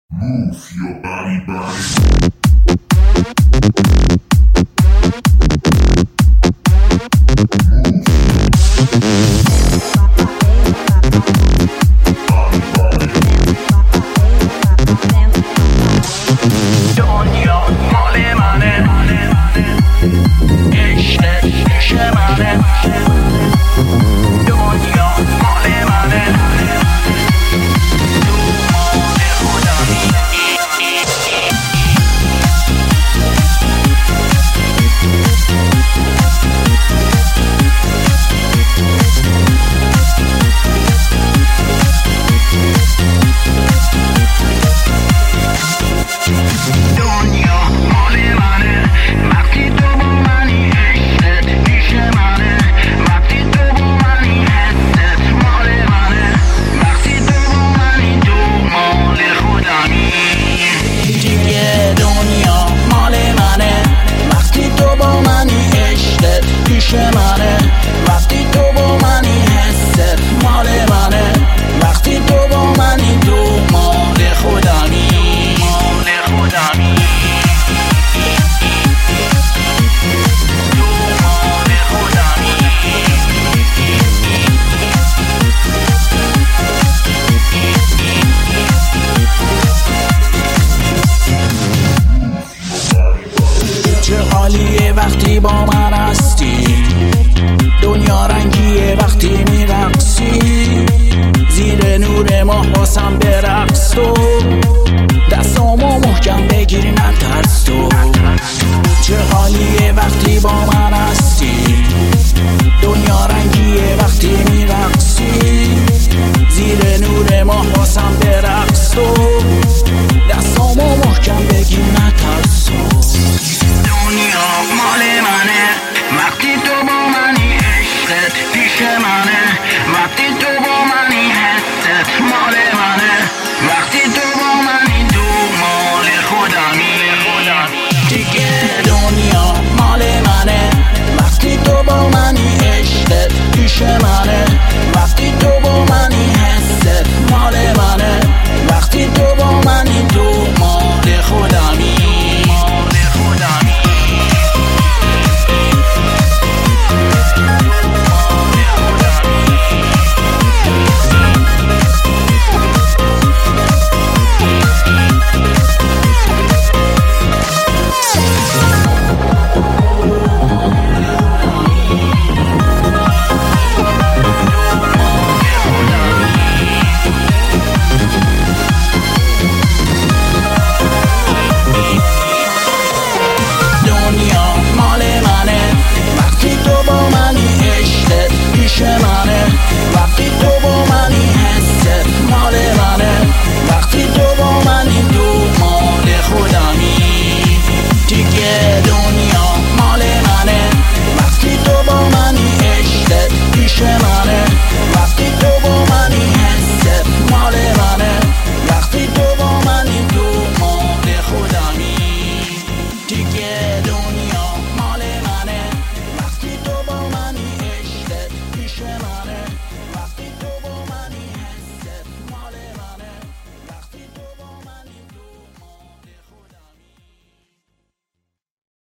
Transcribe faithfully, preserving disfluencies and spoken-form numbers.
Move your body, body. وقتی با من هستی دنیا رنگیه وقتی میرقصی زیر نور ماه باسم برقص تو دستامو محکم بگیری نترس تو چه حالیه وقتی با من هستی دنیا رنگیه وقتی میرقصی زیر نور ماه باسم برقص تو دستامو محکم بگیری نترس تو دنیا مال منه وقتی تو با منی عشقت پیش منه وقتی تو با منی حست مال منه وقتی تو با منی تو مال خودمی دیگه دنیا مال منه وقتی تو با منی عشقت پیش منه وقتی تو با منی حست مال منه وقتی تو با منی تو مال خودمی وقتی تو با منی حست مال منه وقتی تو با منی تو مال خودمی دیگه دنیا مال منه وقتی تو با منی عشقت پیش